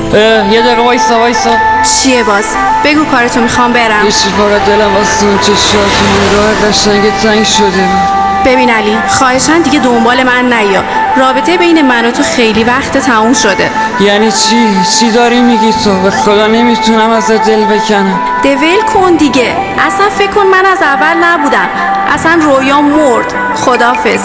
یه دقیقه وایسا. چیه باز؟ بگو کارتو، میخوام برم. یه چی فقط دلم واسه اون چشاتون راه قشنگ تنگ شده. ببین علی، خواهشاً دیگه دنبال من نیا. رابطه بین من و تو خیلی وقت تموم شده. یعنی چی داری میگی تو؟ به خدا نمیتونم ازت دل بکنم. دول کن دیگه. اصلا فکر کن من از اول نبودم. اصلا رویام مرد. خداحافظ.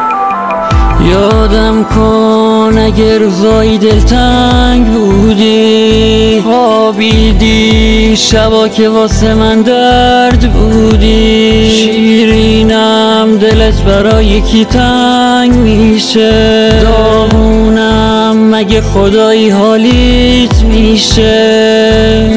یادم کن اگه روزایی دلتنگ بودی، خوابیدی شبا که واسه من درد بودی، شیرینم دلت برای یکی تنگ میشه، داغونم مگه خدایی حالیت میشه.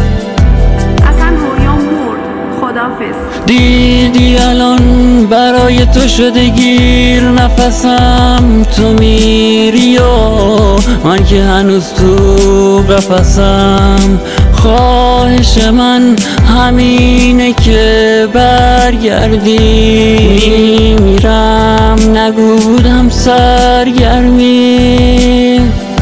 دیدی الان برای تو شده گیر نفسم، تو میری و من که هنوز تو قفسم. خواهش من همینه که برگردی، میمیرم نگو بودم سرگرمی.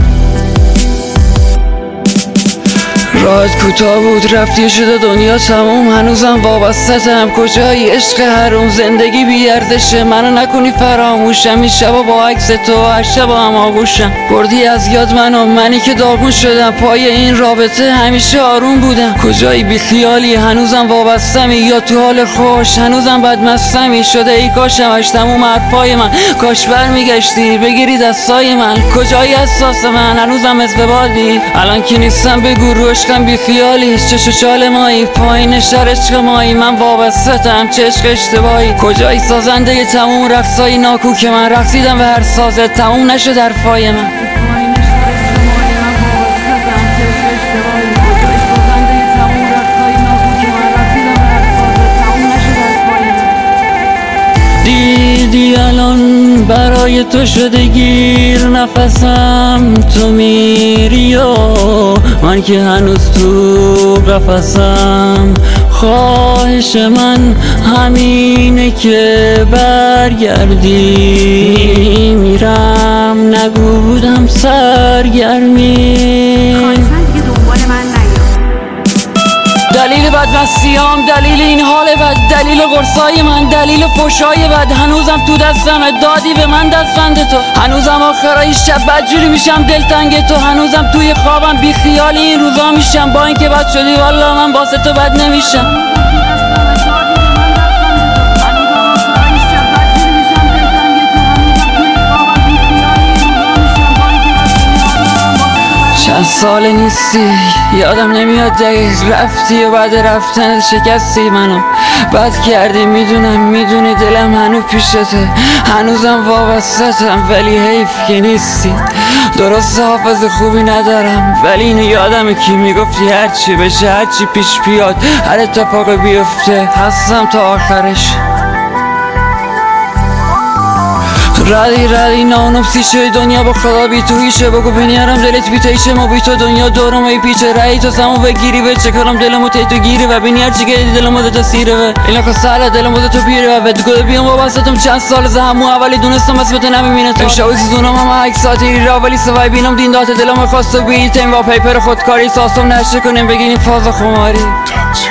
راهت کوتاه بود رفتی شده دنیا تموم، هنوزم وابسته‌ام. کجایی عشق حروم؟ زندگی بی‌ارزشه، منو نکنی فراموشم. این شبا با عکس تو هر شبا هم آغوشم. بردی از یاد منی که داغون شدم. پای این رابطه همیشه آروم بودم. کجایی بی خیالی؟ هنوزم وابستمی یا تو حال خوش؟ هنوزم بدمستمی. شده ای کاشم اش تموم حرفای من، کاش برمیگشتی بگیری دستای من. کجایی احساس من؟ هنوزم ازدوالی. الان که نیستم بگو رو عشقم بی خیالی. چش و چال مایی پایین شهر عشق مایی، من وابسته‌ام چه عشق اشتباهی. کجایی سازنده تموم رقصای ناکو که من رقصیدم به هر سازه تموم نشد حرفای من. دیدی الان برای تو شده گیر نفسم، تو میری و من که هنوز تو قفسم. خواهش من همینه که برگردی، میرم نگو بودم سرگرمی. دلیل بدمستیام، دلیل این حال بد، دلیل قرصای من، دلیل فحشای بد. هنوزم تو دستمه، دادی به من دستبند تو. هنوزم آخرای شب بدجوری میشم دلتنگ تو. هنوزم توی خوابم بی خیال این روزا میشم. با اینکه بد شدی والله من واسه تو بد نمیشم. چند سال نیستی یادم نمیاد دقیق، رفتی و بعد رفتن شکستی منو بد کردی. میدونی دلم هنوز پیشته، هنوزم وابسته‌ام ولی حیف که نیستی. درست حافظ خوبی ندارم ولی اینو یادمه که میگفتی هرچی بشه هرچی پیش بیاد هر اتفاقی بیفته هستم تا آخرش. ردی نانوبسی شده دنیا با خدا بی تو هیشه. بگو بینیارم دلت بی تیشه ما بی تو دنیا دورم ای پیچه. رای تو سمو بگیری به چه کنم دلمو تی تو گیره و بینی هرچی که دلمو تو سیره و اینا که سهله دلمو تو پیره و بگو بیام واسطم چند سال همو اولی دونستم اسمت نمیبینه تو شاوی سوزونم هم عکس ساعتی را ولی سوای بینم دین دات دلمو خواسته بی تیم با پیپر خودکاری ساسم نشه کنیم بگین فاز خماری.